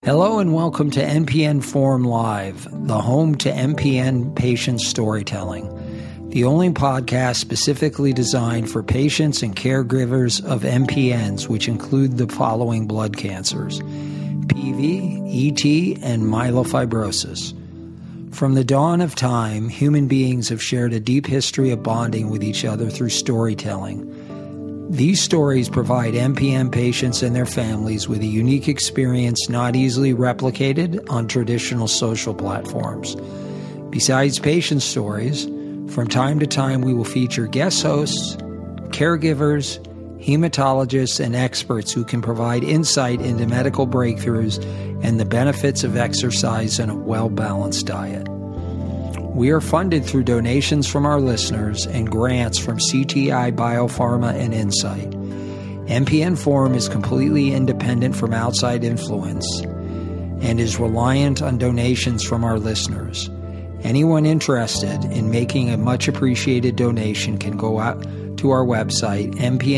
Hello and welcome to NPN Forum Live, the home to NPN patient storytelling, the only podcast specifically designed for patients and caregivers of NPNs, which include the following blood cancers: PV, ET, and myelofibrosis. From the dawn of time, human beings have shared a deep history of bonding with each other through storytelling. These stories provide NPN patients and their families with a unique experience not easily replicated on traditional social platforms. Besides patient stories, from time to time we will feature guest hosts, caregivers, hematologists, and experts who can provide insight into medical breakthroughs and the benefits of exercise and a well-balanced diet. We are funded through donations from our listeners and grants from CTI Biopharma and Insight. NPN Forum is completely independent from outside influence and is reliant on donations from our listeners. Anyone interested in making a much appreciated donation can go out to our website,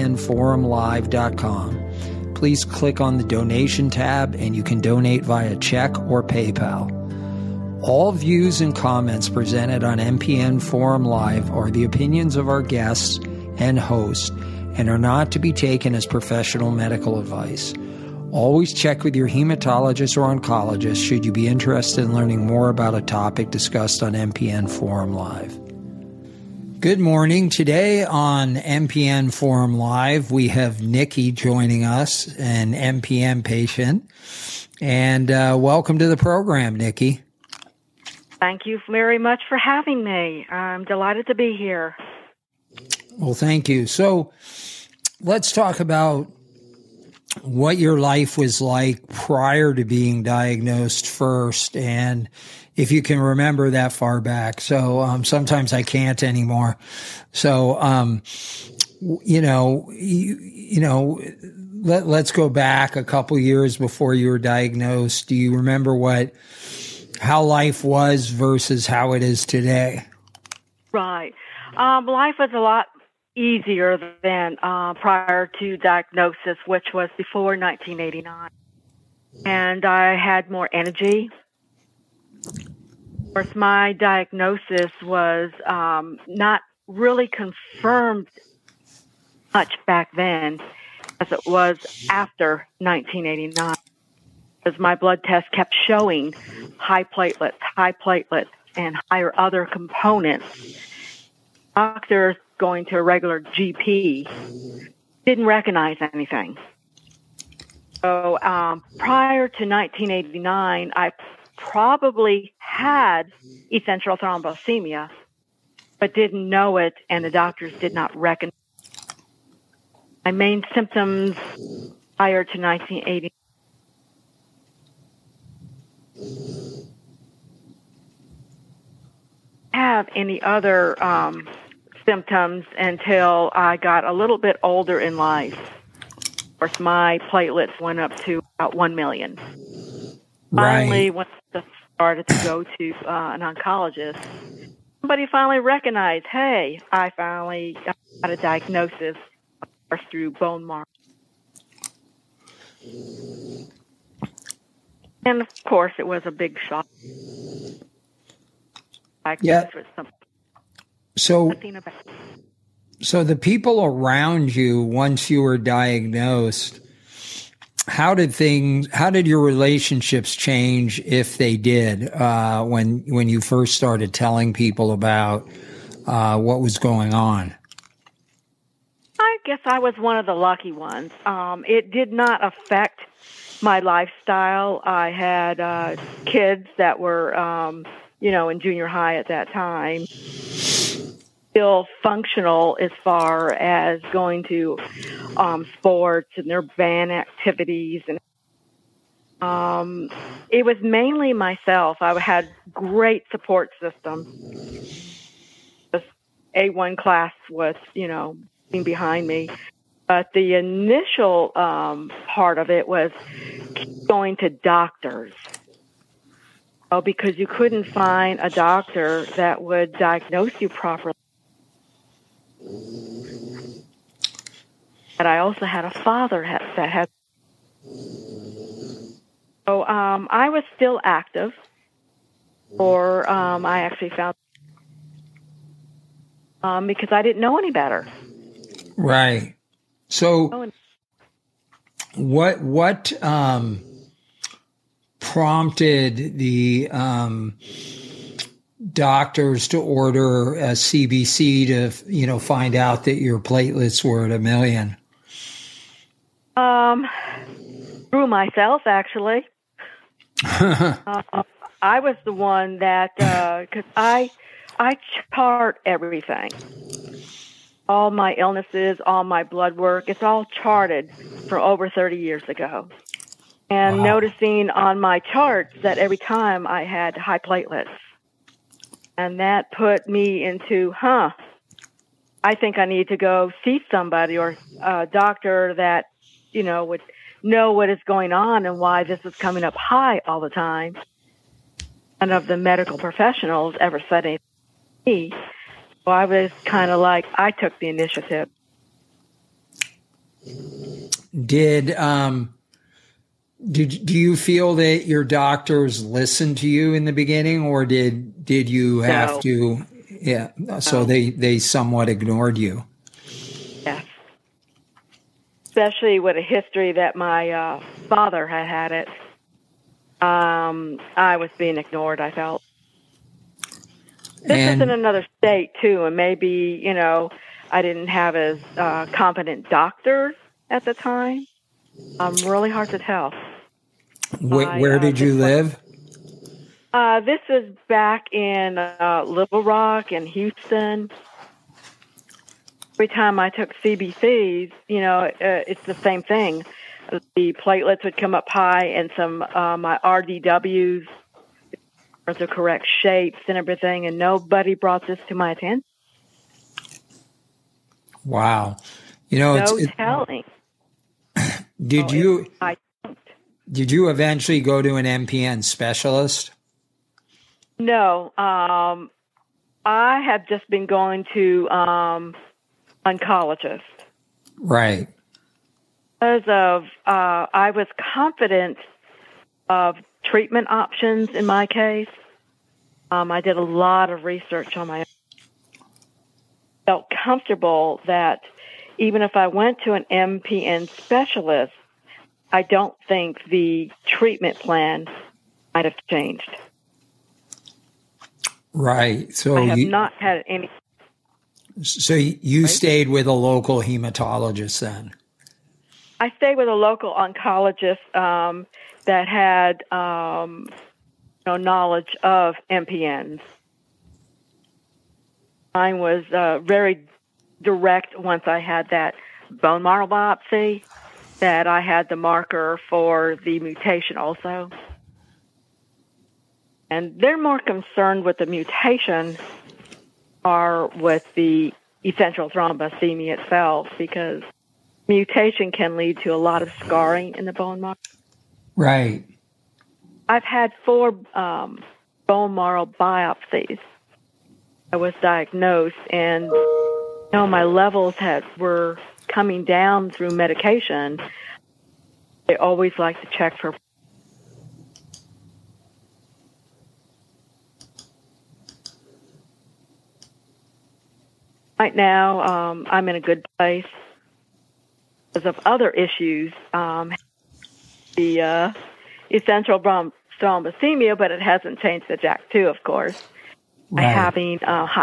npnforumlive.com. Please click on the donation tab and you can donate via check or PayPal. All views and comments presented on NPN Forum Live are the opinions of our guests and hosts and are not to be taken as professional medical advice. Always check with your hematologist or oncologist should you be interested in learning more about a topic discussed on NPN Forum Live. Good morning. Today on NPN Forum Live, we have Nikki joining us, an NPN patient. And welcome to the program, Nikki. Thank you very much for having me. I'm delighted to be here. Well, thank you. So let's talk about what your life was like prior to being diagnosed first, and if you can remember that far back. So sometimes I can't anymore. So, let's go back a couple years before you were diagnosed. Do you remember how life was versus how it is today? Right. Life was a lot easier than prior to diagnosis, which was before 1989. And I had more energy. Of course, my diagnosis was not really confirmed much back then as it was after 1989. Because my blood test kept showing high platelets, and higher other components. Doctors going to a regular GP didn't recognize anything. So prior to 1989, I probably had essential thrombocythemia, but didn't know it, and the doctors did not recognize it. My main symptoms prior to 1989 have any other symptoms until I got a little bit older in life. Of course, my platelets went up to about 1 million. Finally, when I started to go to an oncologist, somebody finally recognized, hey, I finally got a diagnosis through bone marrow. And, of course, it was a big shock. Yeah. So the people around you, once you were diagnosed, how did your relationships change, if they did, when you first started telling people about what was going on? I guess I was one of the lucky ones. It did not affect my lifestyle. I had kids that were in junior high at that time, still functional as far as going to sports and their band activities. And it was mainly myself. I had great support system. The A1 class was, behind me. But the initial part of it was going to doctors. Because you couldn't find a doctor that would diagnose you properly. But I also had a father that had So I was still active, or I actually found because I didn't know any better. Right. So what prompted the doctors to order a CBC to, find out that your platelets were at 1 million? Through myself, actually. I was the one that, because I chart everything. All my illnesses, all my blood work, it's all charted from over 30 years ago. And Wow. noticing on my charts that every time I had high platelets. And that put me into, I think I need to go see somebody or a doctor that, would know what is going on and why this is coming up high all the time. None of the medical professionals ever said anything to me. So I was kind of like, I took the initiative. Do you feel that your doctors listened to you in the beginning, or did you have to? Yeah. So they somewhat ignored you. Yes. Especially with a history that my father had it. I was being ignored, I felt. This is in another state, too, and maybe, I didn't have as competent doctors at the time. Really hard to tell. Where did you live? This was back in Little Rock and Houston. Every time I took CBCs, it's the same thing. The platelets would come up high, and some my RDWs, the correct shapes and everything, and nobody brought this to my attention. Wow. No telling. Did you eventually go to an MPN specialist? No. I have just been going to oncologist. Right. Because of, I was confident of treatment options in my case. I did a lot of research on my own. Felt comfortable that even if I went to an MPN specialist, I don't think the treatment plan might have changed. Right. So I have not had any. So you stayed with a local hematologist then? I stayed with a local oncologist that had knowledge of MPNs. Mine was very direct once I had that bone marrow biopsy, that I had the marker for the mutation also. And they're more concerned with the mutation or with the essential thrombocythemia itself, because mutation can lead to a lot of scarring in the bone marrow. Right. I've had 4 bone marrow biopsies. I was diagnosed, and my levels were coming down through medication. They always like to check for right now. I'm in a good place because of other issues. The essential thrombocythemia, but it hasn't changed the JAK2, of course. Right. Having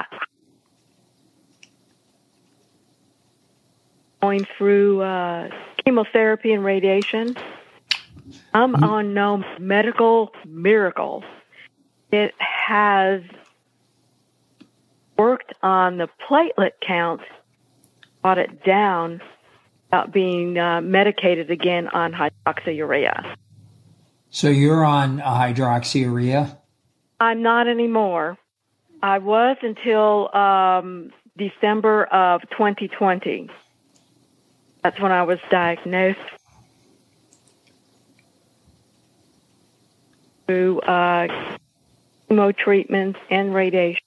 going through chemotherapy and radiation. I'm on no medical miracle. It has worked on the platelet count, brought it down without being medicated again on hydroxyurea. So you're on hydroxyurea? I'm not anymore. I was until December of 2020. That's when I was diagnosed through chemo treatments and radiation.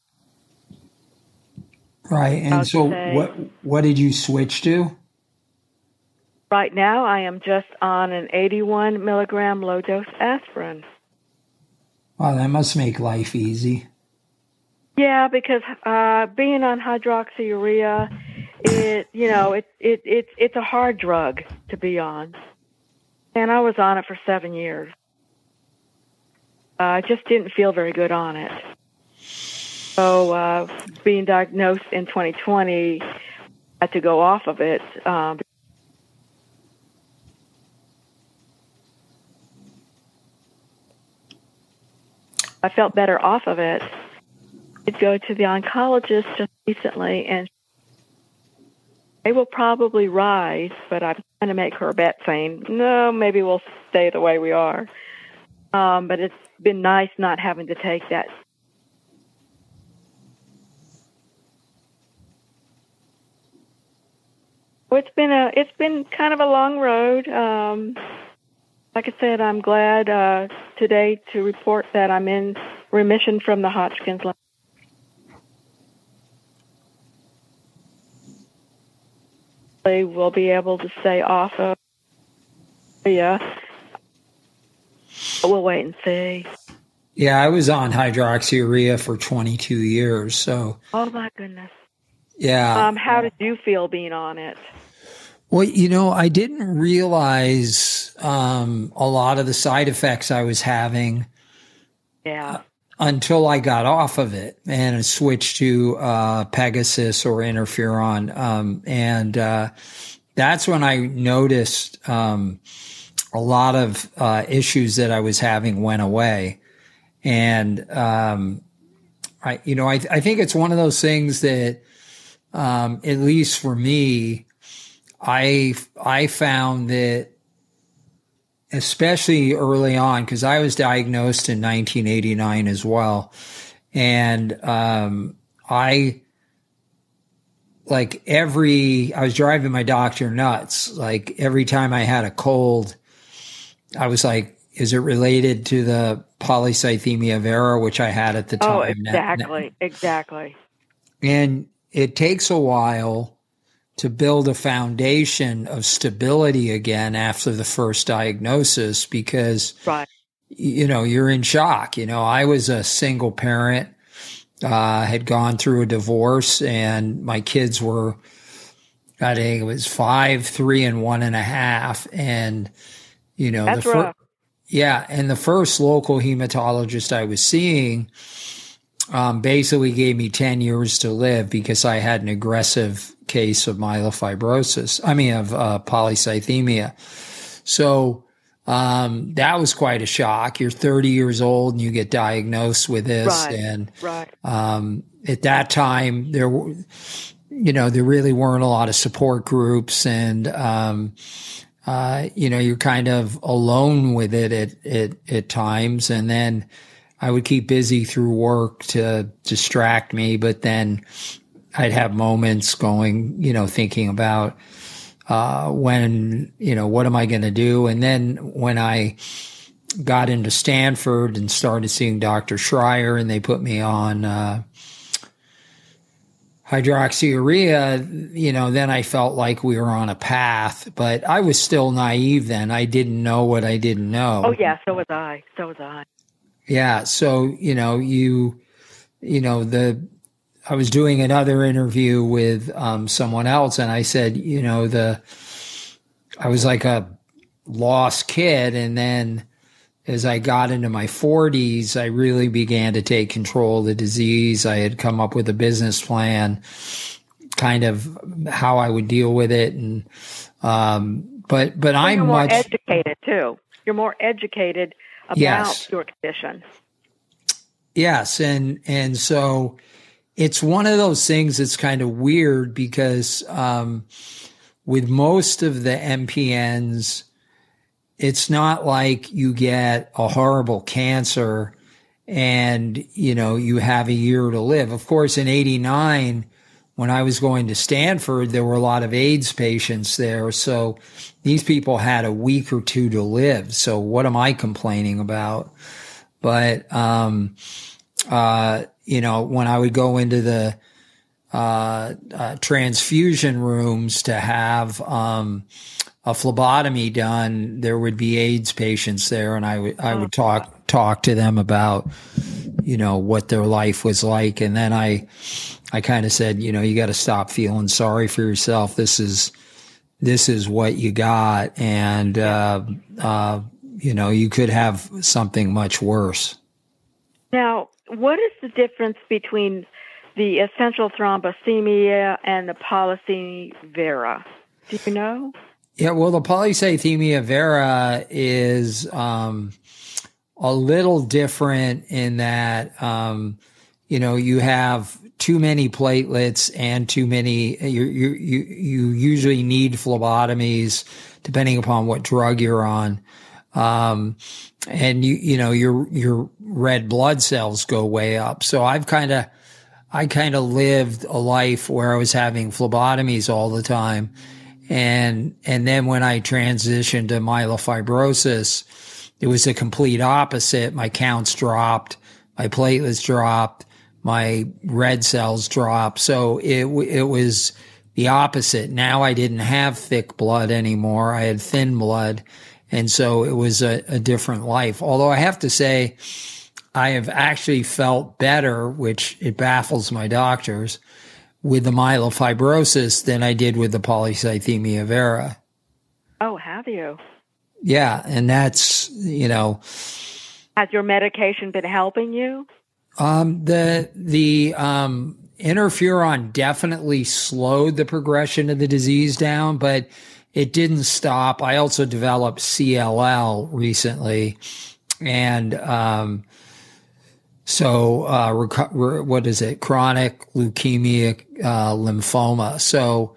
Right. And so what did you switch to? Right now, I am just on an 81 milligram low dose aspirin. Wow, that must make life easy. Yeah, because being on hydroxyurea, it's a hard drug to be on, and I was on it for 7 years. I just didn't feel very good on it. So, being diagnosed in 2020, I had to go off of it. I felt better off of it. I'd go to the oncologist just recently, and they will probably rise, but I'm trying to make her a bet saying, no, maybe we'll stay the way we are. But it's been nice not having to take that. It's been kind of a long road. Like I said, I'm glad today to report that I'm in remission from the Hodgkin's lymphoma. They will be able to stay off of. Yeah, we'll wait and see. Yeah, I was on hydroxyurea for 22 years. So. Oh my goodness. Yeah. How did you feel being on it? Well, I didn't realize a lot of the side effects I was having. Yeah. Until I got off of it and switched to Pegasus or interferon. And that's when I noticed a lot of issues that I was having went away. And I think it's one of those things that, at least for me, I found that, especially early on, because I was diagnosed in 1989 as well. And I was driving my doctor nuts. Like every time I had a cold, I was like, is it related to the polycythemia vera, which I had at the time? Oh, exactly. And it takes a while to build a foundation of stability again after the first diagnosis because, right. You're in shock. I was a single parent, had gone through a divorce, and my kids were, I think it was 5, 3, and 1.5. And, that's rough. Yeah. And the first local hematologist I was seeing, basically gave me 10 years to live because I had an aggressive case of polycythemia. So, that was quite a shock. You're 30 years old and you get diagnosed with this. Right, and, right. At that time there really weren't a lot of support groups and, you're kind of alone with it at times. And then I would keep busy through work to distract me, but then I'd have moments going, thinking about, what am I going to do? And then when I got into Stanford and started seeing Dr. Schreier and they put me on, hydroxyurea, then I felt like we were on a path, but I was still naive then. I didn't know what I didn't know. Oh yeah. So was I. Yeah. So, I was doing another interview with someone else and I said, I was like a lost kid. And then as I got into my 40s, I really began to take control of the disease. I had come up with a business plan, kind of how I would deal with it. And, but I'm you're more much educated too. You're more educated about your condition. Yes. And so it's one of those things that's kind of weird because, with most of the MPNs, it's not like you get a horrible cancer and, you have a year to live. Of course, in 89, when I was going to Stanford, there were a lot of AIDS patients there. So these people had a week or two to live. So what am I complaining about? But, when I would go into the transfusion rooms to have a phlebotomy done, there would be AIDS patients there, and I would talk to them about, what their life was like. And then I kind of said, you got to stop feeling sorry for yourself. This is what you got. And, you could have something much worse. Now, what is the difference between the essential thrombocythemia and the polycythemia vera? Do you know? Yeah, well, the polycythemia vera is a little different in that, you have too many platelets and too many. You usually need phlebotomies depending upon what drug you're on, and your red blood cells go way up. So I kind of lived a life where I was having phlebotomies all the time. And then when I transitioned to myelofibrosis, it was a complete opposite. My counts dropped, my platelets dropped, my red cells dropped. So it was the opposite. Now I didn't have thick blood anymore. I had thin blood. And so it was a different life. Although I have to say, I have actually felt better, which it baffles my doctors, with the myelofibrosis than I did with the polycythemia vera. Oh, have you? Yeah. And that's, Has your medication been helping you? The interferon definitely slowed the progression of the disease down, but it didn't stop. I also developed CLL recently. And, what is it? Chronic leukemic lymphoma. So,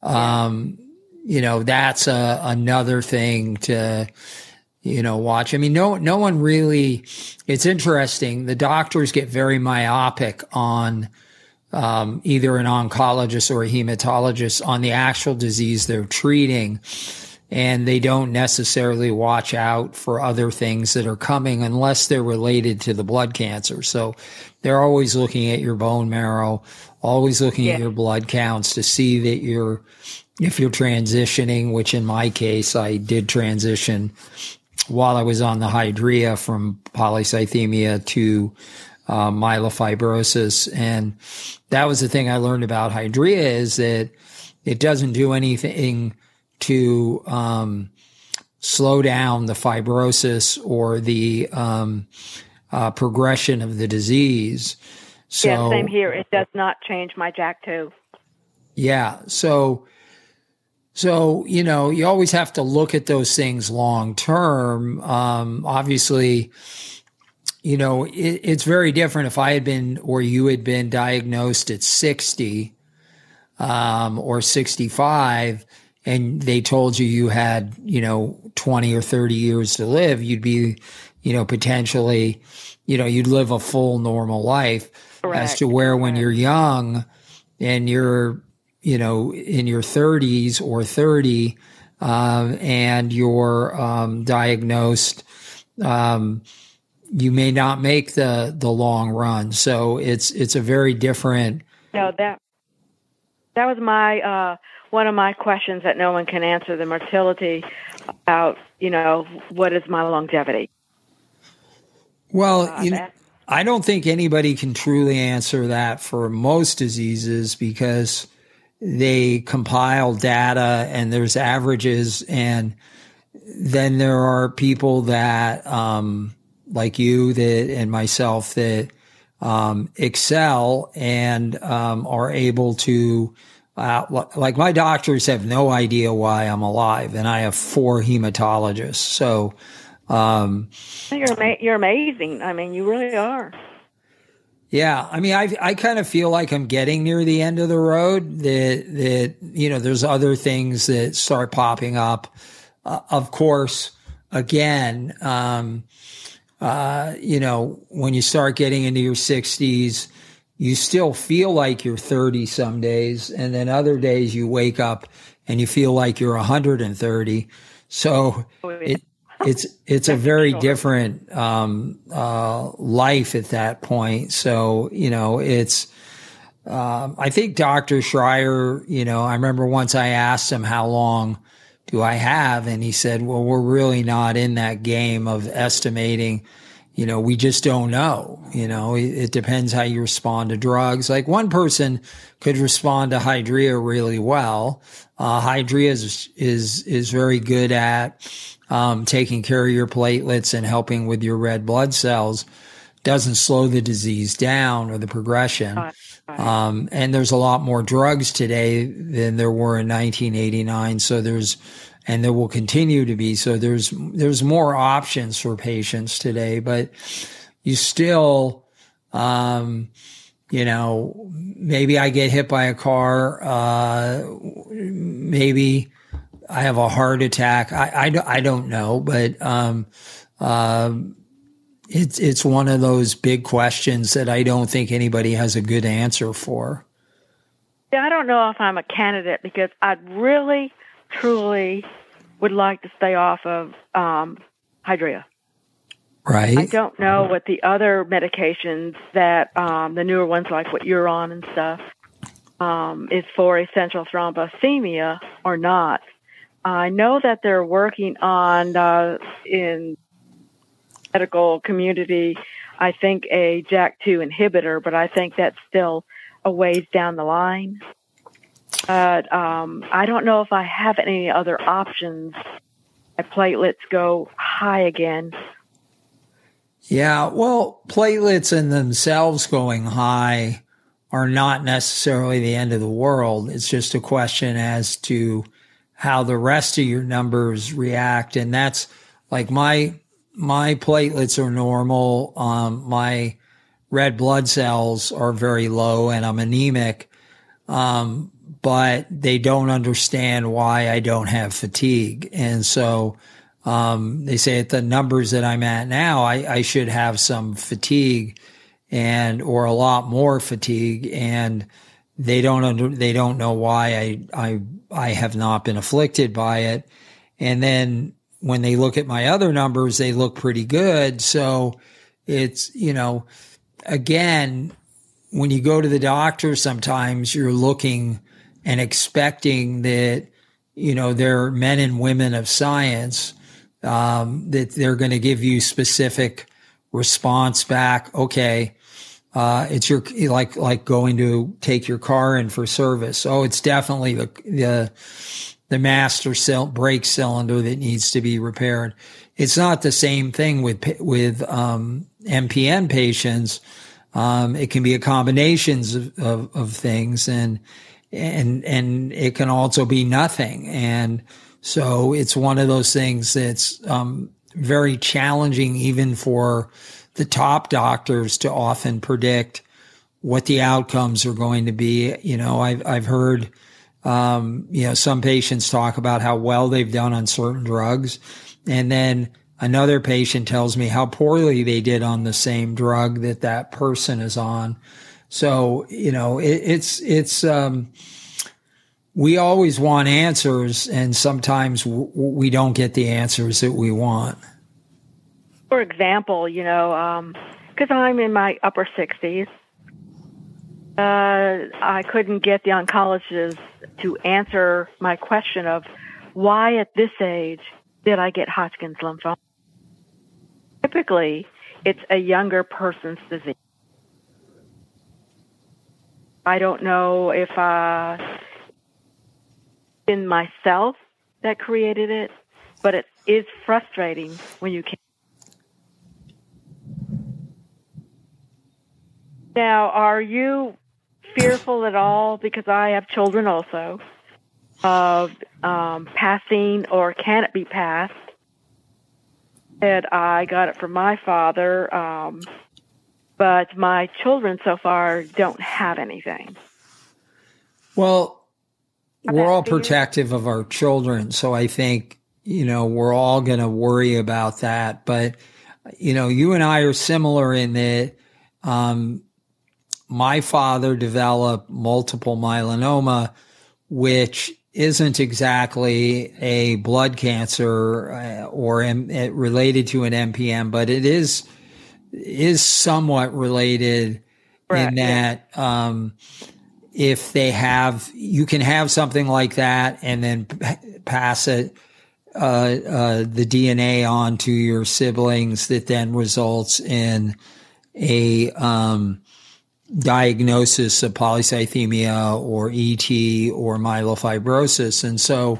that's another thing to, watch. I mean, no one really, it's interesting. The doctors get very myopic on, either an oncologist or a hematologist on the actual disease they're treating. And they don't necessarily watch out for other things that are coming unless they're related to the blood cancer. So they're always looking at your bone marrow, always looking at your blood counts to see that if you're transitioning, which in my case, I did transition while I was on the Hydrea from polycythemia to myelofibrosis. And that was the thing I learned about Hydrea, is that it doesn't do anything to slow down the fibrosis or the progression of the disease. So, yeah, same here. It does not change my JAK2. Yeah. So you always have to look at those things long term. Obviously, it's very different if I had been, or you had been diagnosed at 60 or 65, and they told you had, 20 or 30 years to live, you'd be, potentially, you'd live a full normal life. Correct. As to where when you're young and you're, in your 30s or 30, and you're diagnosed, you may not make the long run. So it's a very different. No, that was my one of my questions that no one can answer, the motility about, what is my longevity? Well, I don't think anybody can truly answer that for most diseases, because they compile data and there's averages, and then there are people that, like you and myself, that excel and are able to, like my doctors have no idea why I'm alive, and I have 4 hematologists. So you're amazing. I mean, you really are. Yeah. I mean, I kind of feel like I'm getting near the end of the road, that there's other things that start popping up. Of course, again, when you start getting into your 60s, you still feel like you're 30 some days, and then other days you wake up and you feel like you're 130. So it's a very different life at that point. So it's I think Dr. Schreier, I remember once I asked him how long do I have? And he said, well, we're really not in that game of estimating. We just don't know. It depends how you respond to drugs. Like one person could respond to Hydrea really well. Hydrea is very good at taking care of your platelets and helping with your red blood cells. Doesn't slow the disease down or the progression. And there's a lot more drugs today than there were in 1989. And there will continue to be. So there's more options for patients today, but you still, maybe I get hit by a car, maybe I have a heart attack. I don't know, but, it's one of those big questions that I don't think anybody has a good answer for. Yeah, I don't know if I'm a candidate because I'd really, truly would like to stay off of Hydrea. Right. I don't know what the other medications that the newer ones, like what you're on and stuff, is for essential thrombocythemia or not. I know that they're working on in medical community, I think a JAK2 inhibitor, but I think that's still a ways down the line. But I don't know if I have any other options. My platelets go high again. Yeah, well, platelets in themselves going high are not necessarily the end of the world. It's just a question as to how the rest of your numbers react. And that's like my platelets are normal. My red blood cells are very low and I'm anemic. But they don't understand why I don't have fatigue. And so, they say at the numbers that I'm at now, I should have some fatigue or a lot more fatigue. And they don't know why I have not been afflicted by it. And then when they look at my other numbers, they look pretty good. So it's, again, when you go to the doctor, sometimes you're looking and expecting that, they're men and women of science, that they're going to give you specific response back. Okay. It's like going to take your car in for service. Oh, it's definitely the master brake cylinder that needs to be repaired. It's not the same thing with MPN patients. It can be a combinations of things and it can also be nothing. And so it's one of those things that's, very challenging even for the top doctors to often predict what the outcomes are going to be. I've heard, some patients talk about how well they've done on certain drugs. And then another patient tells me how poorly they did on the same drug that person is on. So, we always want answers and sometimes we don't get the answers that we want. For example, because I'm in my upper 60s, I couldn't get the oncologist to answer my question of why at this age did I get Hodgkin's lymphoma? Typically, it's a younger person's disease. I don't know if in myself that created it, but it is frustrating when you can't. Now, are you fearful at all, because I have children also, of passing, or can it be passed? And I got it from my father, but my children so far don't have anything. Well, we're all protective of our children, so I think, we're all going to worry about that. But, you and I are similar in that my father developed multiple myeloma, which isn't exactly a blood cancer or related to an MPN, but it is somewhat related. Correct. In that if they have, you can have something like that and then pass it, the DNA on to your siblings that then results in a, diagnosis of polycythemia or ET or myelofibrosis. And so,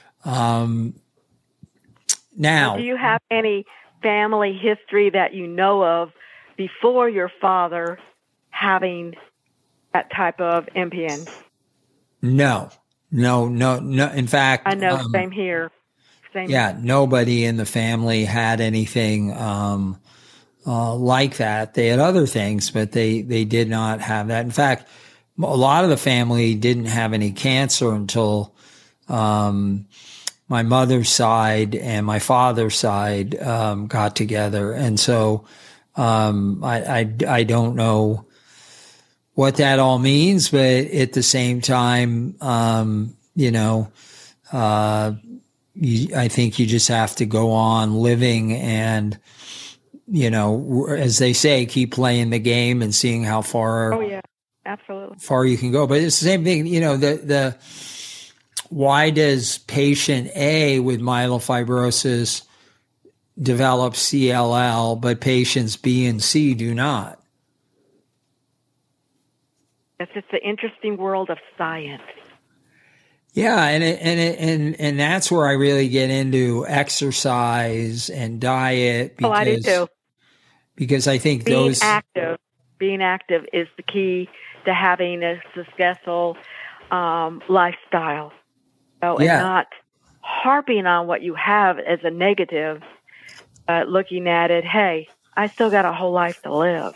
now, do you have any family history that you know of before your father having that type of MPN? No. In fact, I know, same here. Nobody in the family had anything like that. They had other things, but they did not have that. In fact, a lot of the family didn't have any cancer until my mother's side and my father's side got together. And so I don't know what that all means, but at the same time, I think you just have to go on living and, as they say, keep playing the game and seeing how far. Oh yeah, absolutely. Far you can go. But it's the same thing, why does patient A with myelofibrosis develop CLL, but patients B and C do not? It's just the interesting world of science. Yeah, and that's where I really get into exercise and diet. Because, I do too. Because I think being active is the key to having a successful lifestyle. And not harping on what you have as a negative, but looking at it, hey, I still got a whole life to live.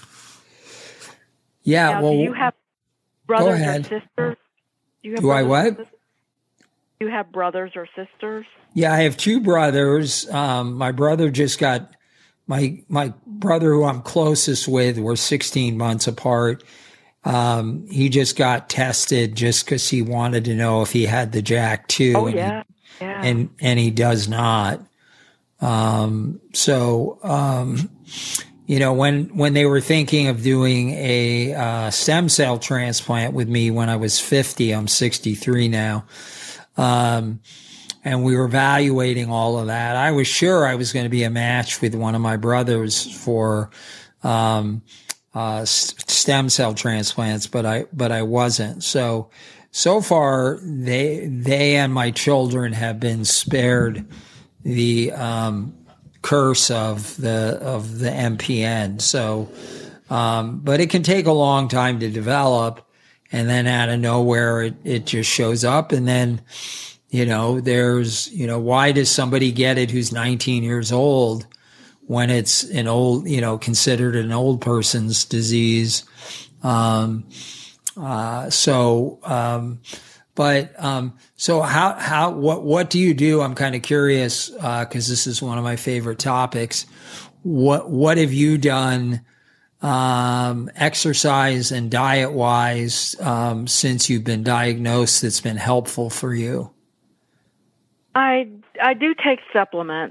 Yeah. Now, do you have brothers or sisters? Do I what? Do you have brothers or sisters? Yeah, I have two brothers. My brother just got my brother who I'm closest with. We're 16 months apart. He just got tested just because he wanted to know if he had the JAK2. Oh, yeah. And he does not. When they were thinking of doing a stem cell transplant with me when I was 50, I'm 63 now. And we were evaluating all of that. I was sure I was going to be a match with one of my brothers for, stem cell transplants, but I wasn't. So far they and my children have been spared the, curse of the MPN. So, but it can take a long time to develop, and then out of nowhere it just shows up. And then, there's, why does somebody get it who's 19 years old when it's an old, considered an old person's disease? So what do you do? I'm kind of curious, cause this is one of my favorite topics. What have you done, exercise and diet wise, since you've been diagnosed that's been helpful for you? I do take supplements,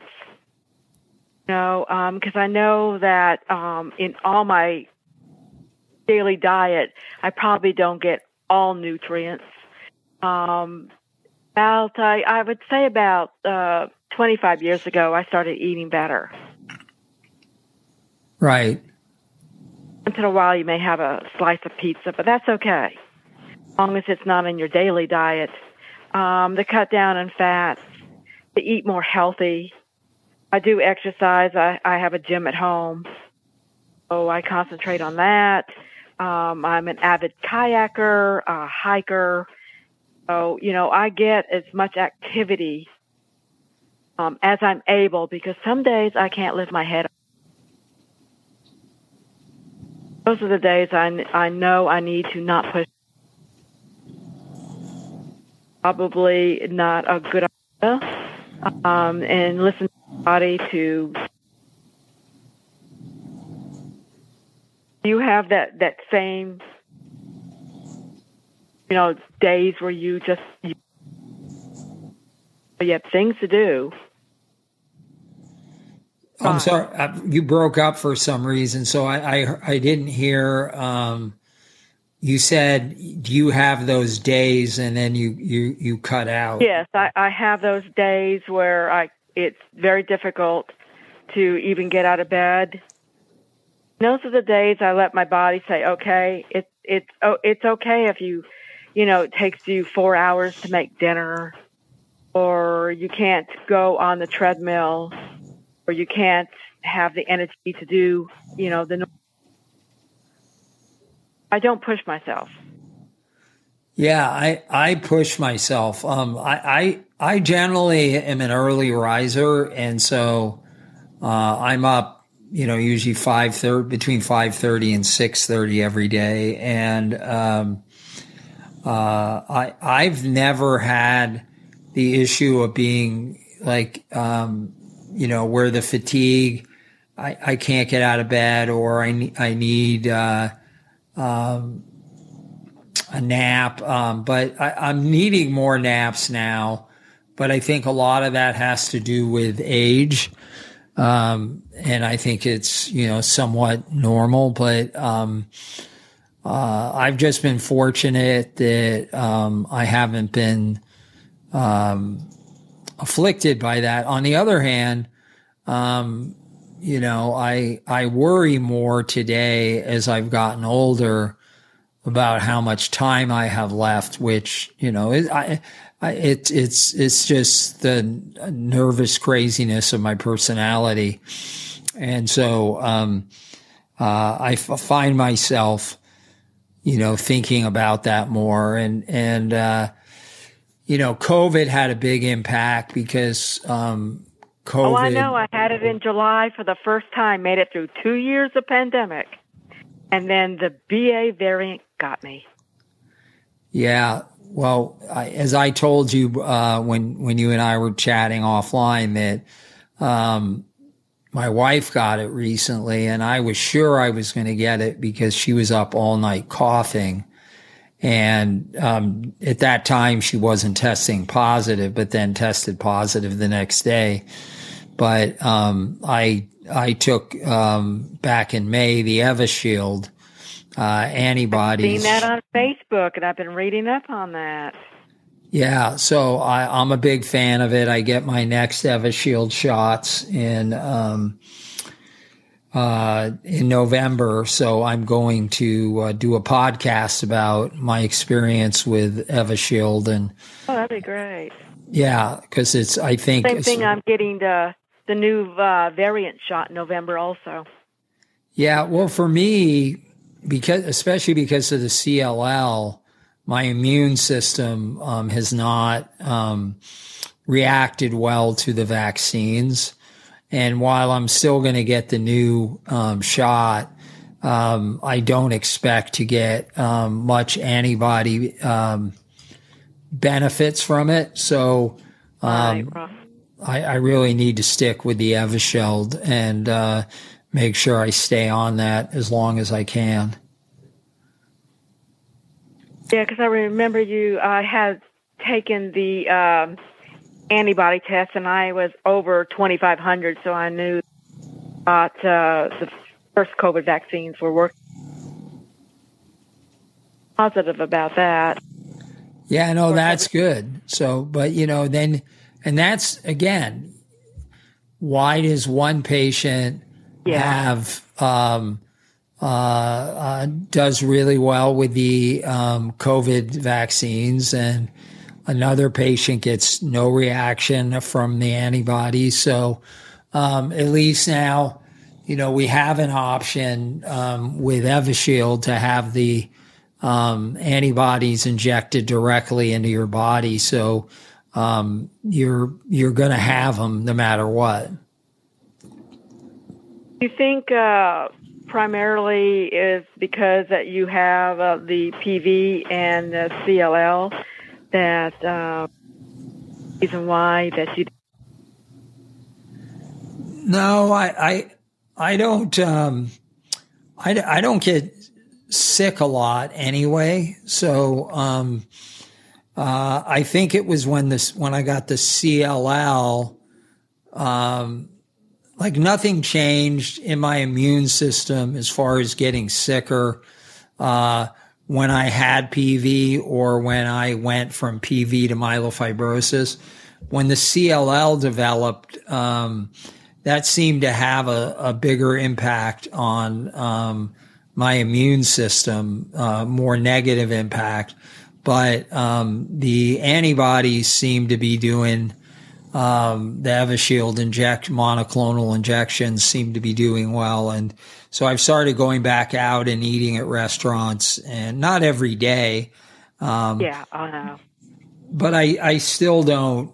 cause I know that, in all my daily diet, I probably don't get all nutrients. I would say about 25 years ago, I started eating better. Right. Once in a while, you may have a slice of pizza, but that's okay, as long as it's not in your daily diet. To cut down on fats, to eat more healthy. I do exercise. I have a gym at home, so I concentrate on that. I'm an avid kayaker, hiker. So, I get as much activity as I'm able, because some days I can't lift my head up. Those are the days I know I need to not push. Probably not a good idea. And listen to your body to. Do you have that same, days where you have things to do? I'm sorry, you broke up for some reason, so I didn't hear, you said, do you have those days and then you cut out? Yes, I have those days where it's very difficult to even get out of bed. Those are the days I let my body say, okay, it's okay if it takes you 4 hours to make dinner, or you can't go on the treadmill, or you can't have the energy to do, I don't push myself. Yeah, I push myself. I generally am an early riser, and so I'm up, usually between 5:30 and 6:30 every day, and I've never had the issue of being like where the fatigue, I can't get out of bed, or I need a nap. But I'm needing more naps now. But I think a lot of that has to do with age. And I think it's, somewhat normal, but, I've just been fortunate that, I haven't been, afflicted by that. On the other hand, I worry more today as I've gotten older about how much time I have left, which, it's just the nervous craziness of my personality. And so, I find myself, thinking about that more, and COVID had a big impact because, COVID. Oh, I know. I had it in July for the first time, made it through 2 years of pandemic. And then the BA variant got me. Yeah. Well, as I told you, when you and I were chatting offline, that, my wife got it recently, and I was sure I was going to get it because she was up all night coughing. And, at that time she wasn't testing positive, but then tested positive the next day. But, I took, back in May, the Evishield, antibodies. I've seen that on Facebook, and I've been reading up on that. Yeah. So I'm a big fan of it. I get my next Evishield shots in November. So I'm going to, do a podcast about my experience with Evishield. And that'd be great. Yeah. Cause I think same thing. I'm getting the new, variant shot in November also. Yeah. Well, for me, especially because of the CLL, my immune system has not reacted well to the vaccines. And while I'm still going to get the new shot, I don't expect to get much antibody benefits from it. So I really need to stick with the Evishield and make sure I stay on that as long as I can. Yeah, because I remember I had taken the antibody test, and I was over 2,500, so I knew that the first COVID vaccines were working. Positive about that. Yeah, no, that's good. So, but, then, and that's, again, why does one patient have does really well with the COVID vaccines, and another patient gets no reaction from the antibodies? So at least now, we have an option with Evishield to have the antibodies injected directly into your body. So you're going to have them no matter what. Do you think primarily is because that you have the PV and the CLL that reason why that you? No, I don't. I don't get sick a lot anyway. So I think it was when I got the CLL. Like nothing changed in my immune system as far as getting sicker. when I had PV or when I went from PV to myelofibrosis. When the CLL developed, that seemed to have a bigger impact on my immune system, more negative impact. But the antibodies seem to be doing, the Evishield monoclonal injections seem to be doing well. And so I've started going back out and eating at restaurants, and not every day. Yeah, I know. But I still don't,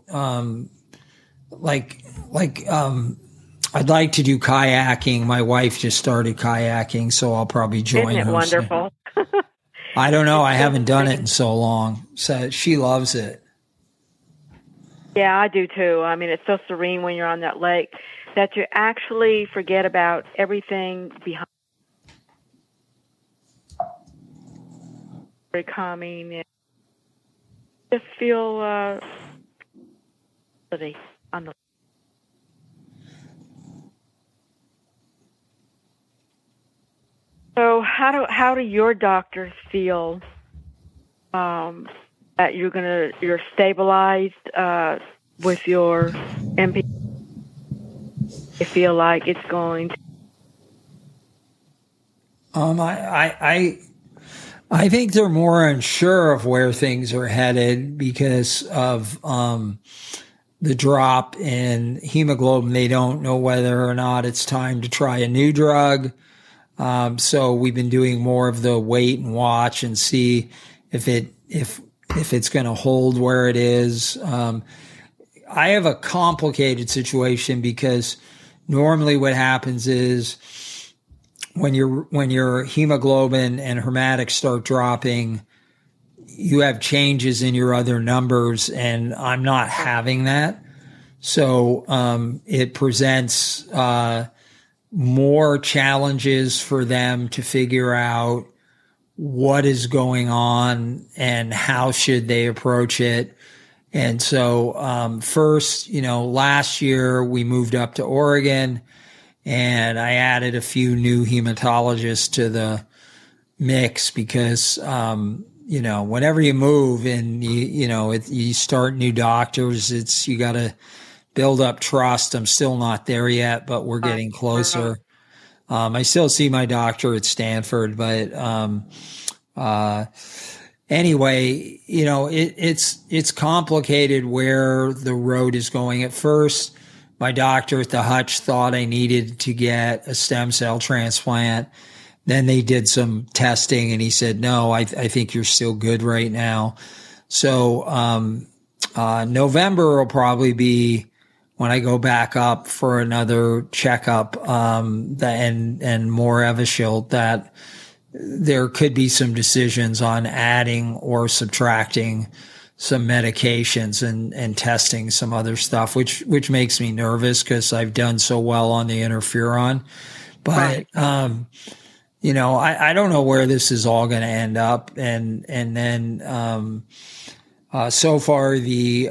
I'd like to do kayaking. My wife just started kayaking, so I'll probably join her. Isn't it wonderful? I don't know. I haven't done it in so long. So she loves it. Yeah, I do too. I mean, it's so serene when you're on that lake that you actually forget about everything behind. Very calming. And just feel on the. So how do your doctors feel that you're stabilized with your MP? You feel like it's going to. I think they're more unsure of where things are headed because of the drop in hemoglobin. They don't know whether or not it's time to try a new drug. So we've been doing more of the wait and watch and see if it's going to hold where it is. I have a complicated situation because normally what happens is when your hemoglobin and hermatics start dropping, you have changes in your other numbers, and I'm not having that. So it presents more challenges for them to figure out what is going on and how should they approach it. And so first, last year we moved up to Oregon, and I added a few new hematologists to the mix because whenever you move and you start new doctors, you got to build up trust. I'm still not there yet, but we're getting closer. I still see my doctor at Stanford, but anyway, it's complicated where the road is going. At first, my doctor at the Hutch thought I needed to get a stem cell transplant. Then they did some testing, and he said, no, I think you're still good right now. So November will probably be when I go back up for another checkup and more Evishield, that there could be some decisions on adding or subtracting some medications and testing some other stuff, which makes me nervous because I've done so well on the interferon. But, I don't know where this is all going to end up. And then so far the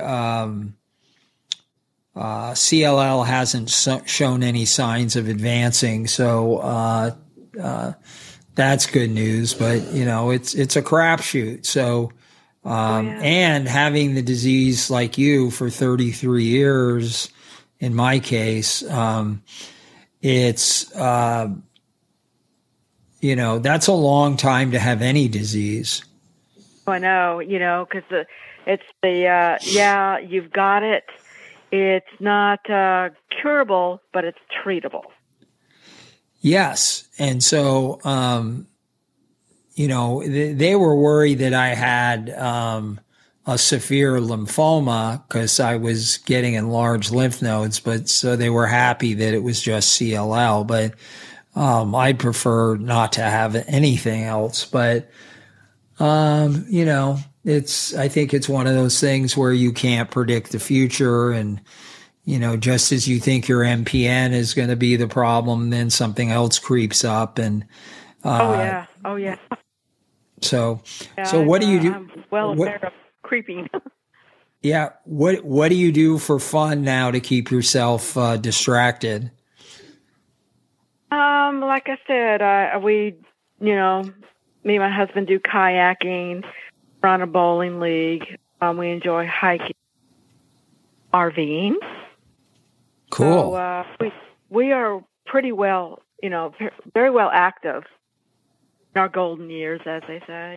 CLL hasn't shown any signs of advancing. So that's good news. But, it's a crapshoot. So and having the disease like you for 33 years, in my case, it's, that's a long time to have any disease. I know, because it's you've got it. It's not curable, but it's treatable. Yes. And so, they were worried that I had a severe lymphoma because I was getting enlarged lymph nodes, but so they were happy that it was just CLL. But I'd prefer not to have anything else. But, I think it's one of those things where you can't predict the future. And, just as you think your MPN is going to be the problem, then something else creeps up. And, Oh yeah. So what do you do? I'm well aware of creeping. Yeah. What do you do for fun now to keep yourself distracted? Like I said, we me and my husband do kayaking, we're on a bowling league. We enjoy hiking, RVing. Cool. So we are pretty well, very well active in our golden years, as they say.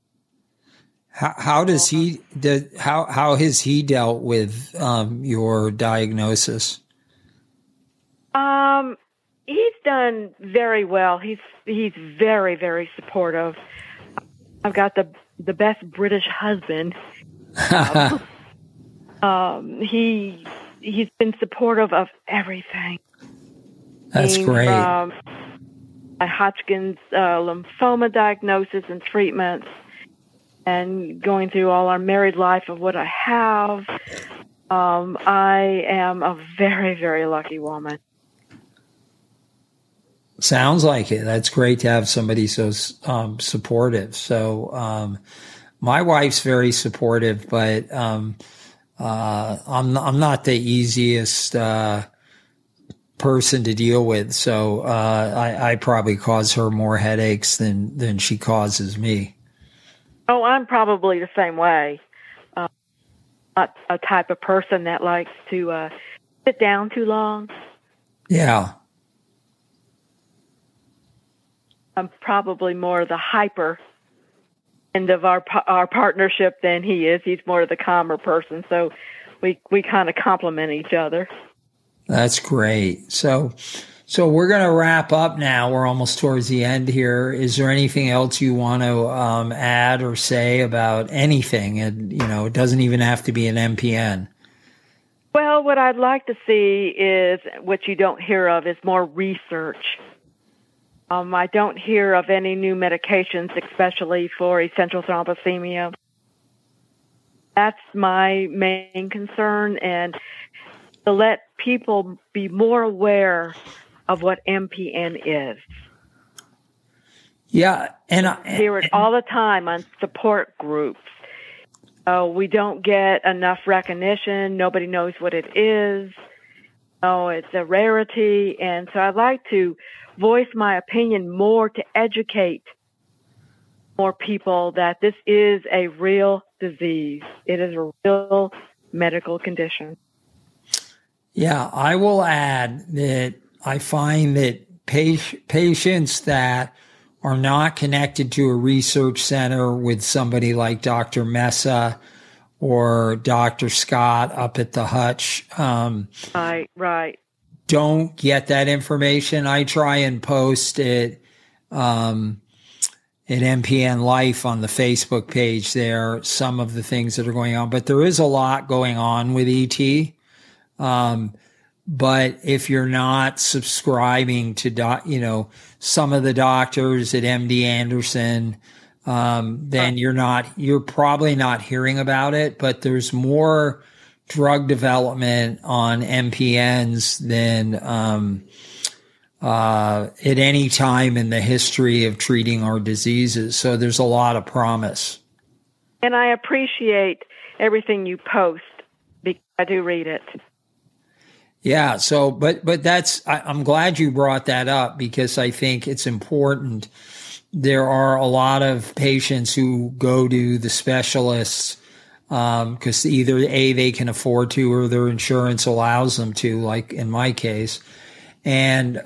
How has he dealt with your diagnosis? He's done very well. He's very, very supportive. I've got the best British husband. He's been supportive of everything. That's great. My Hodgkin's lymphoma diagnosis and treatments, and going through all our married life of what I have. I am a very, very lucky woman. Sounds like it. That's great to have somebody so supportive. So my wife's very supportive, but I'm not the easiest person to deal with. So I probably cause her more headaches than she causes me. Oh, I'm probably the same way. Not a type of person that likes to sit down too long. Yeah. I'm probably more the hyper end of our partnership than he is. He's more the calmer person, so we kind of complement each other. That's great. So we're going to wrap up now. We're almost towards the end here. Is there anything else you want to add or say about anything? And it doesn't even have to be an MPN. Well, what I'd like to see is, what you don't hear of, is more research. I don't hear of any new medications, especially for essential thrombocythemia. That's my main concern, and to let people be more aware of what MPN is. Yeah, and I hear it all the time on support groups. We don't get enough recognition. Nobody knows what it is. It's a rarity, and so I'd like to voice my opinion more to educate more people that this is a real disease. It is a real medical condition. Yeah, I will add that I find that patients that are not connected to a research center with somebody like Dr. Mesa or Dr. Scott up at the Hutch, right, don't get that information. I try and post it at MPN Life on the Facebook page there, some of the things that are going on. But there is a lot going on with ET. But if you're not subscribing to, some of the doctors at MD Anderson, then you're probably not hearing about it. But there's more drug development on MPNs than at any time in the history of treating our diseases. So there's a lot of promise. And I appreciate everything you post because I do read it. Yeah. So, but I'm glad you brought that up because I think it's important. There are a lot of patients who go to the specialists because either they can afford to or their insurance allows them to, like in my case. And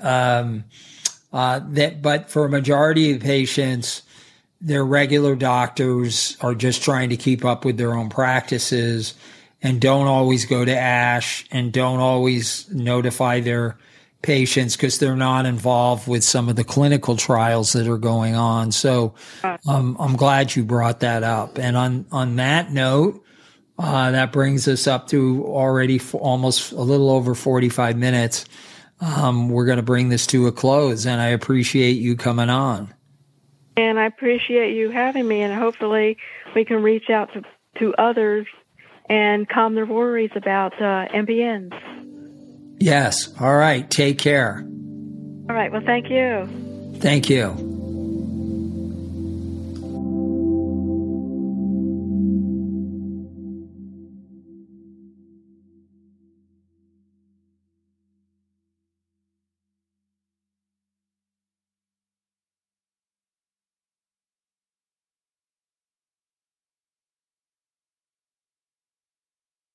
but for a majority of patients, their regular doctors are just trying to keep up with their own practices and don't always go to ASH and don't always notify their patients because they're not involved with some of the clinical trials that are going on. So I'm glad you brought that up. And on that note, that brings us up to already almost a little over 45 minutes. We're going to bring this to a close, and I appreciate you coming on. And I appreciate you having me, and hopefully we can reach out to others and calm their worries about MPNs. Yes. All right. Take care. All right. Well, thank you. Thank you.